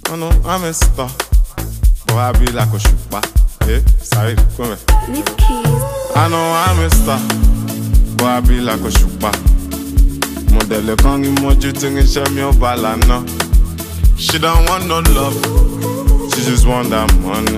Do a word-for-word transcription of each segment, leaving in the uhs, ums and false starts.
Oh no, I'm a star, but I be like a shupa. Eh, sorry, come here. I know I'm a star, but I be like a shupa. Model can't imagine things show me a balana. She don't want no love, she just want that money.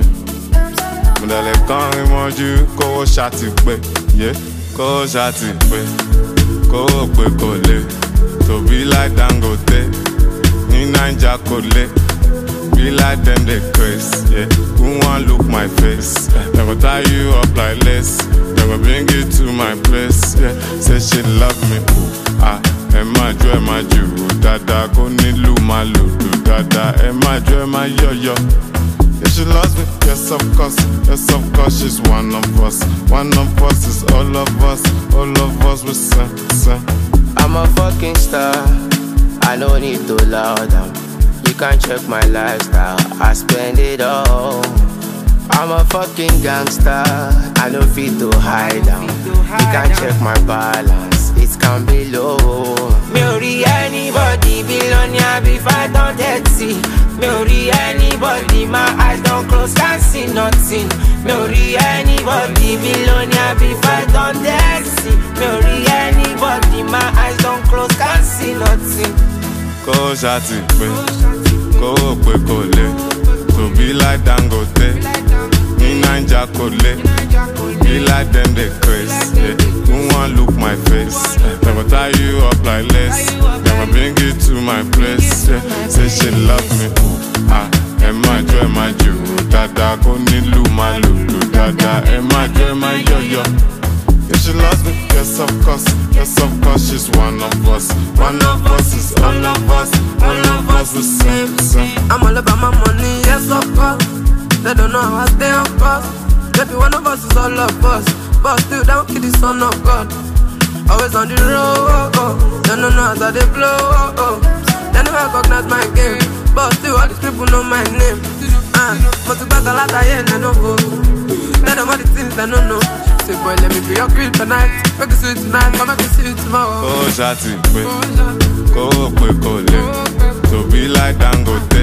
Model can't imagine go shati pe, yeah, go shati pe, go pe kole. To be like Dangote, in Naija Kole. Be like them they craze, yeah. Who want look my face? They gon' tie you up like lace. They gon' bring you to my place, yeah. Say she love me, ooh, ah. Emma jo, Emma jo, dada ko nilu malu, dada. Emma jo, Emma yo yo. If she loves me, yes of course, yes of course she's one of us. One of us is all of us, all of us we sing, sing. I'm a fucking star, I don't need to loud down. You can't check my lifestyle, I spend it all. I'm a fucking gangster, I don't feel to hide down. You can't check my balance, it can be low. Me ò rí anybody billionaire before I don't dead see. Me ò rí anybody, my eyes don't close, can't see nothing. Me ò rí anybody billionaire before I don't dead see. Me ò rí anybody, my eyes don't close, can't see nothing. Go shati pe, go pe kole. To be like Dangote, in Naija Kole. Be like them they craze, yeah. Who want look my face? They gon' tie you up like lace. They gon' bring you to my place, yeah. Say she love me, ooh, ah. Emma jo, Emma jo, dada ko nilu malu, dada. Emma jo, Emma yo yo. If she loves me, yes of course, yes of course she's one of us. One of us is all of us, all of us the same, same. I'm all about my money, yes of course. They don't know how I stay on course. Maybe one of us is all of us, but still don't kill the son of God. Always on the road, oh, oh. They don't know how they blow, oh, oh. They never recognize my game, but still all these people know my name. Ah, but to back a lot of years, they don't go. They don't know the things they don't know. Say boy, let me be your queen tonight. Make it sweet tonight, come make it sweet tomorrow. Go shati pe, go pe kole. To be like Dangote,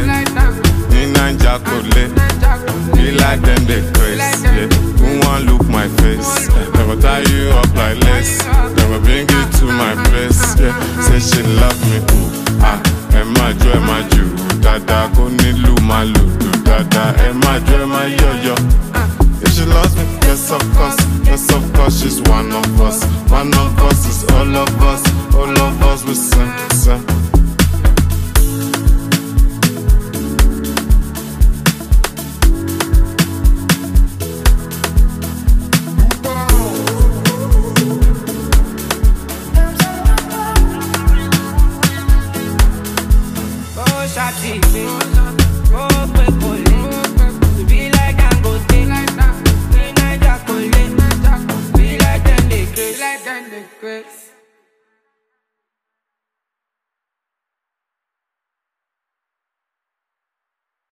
in Naija Kole. Be like them they craze, yeah. Who want look my face? They gon' tie you up like lace. They gon' bring you to my place, yeah. Say she love me, ooh, ah. Emma jo, Emma jo, dada ko nilu malu, dada. Emma jo, Emma yo yo. If she loves me, yes of course, yes of course she's one of us. One of us is all of us, all of us we sing, sing. Shati pe, go pe kole. To be like Dangote, in Naija Kole. Be like them they craze, be like them they craze.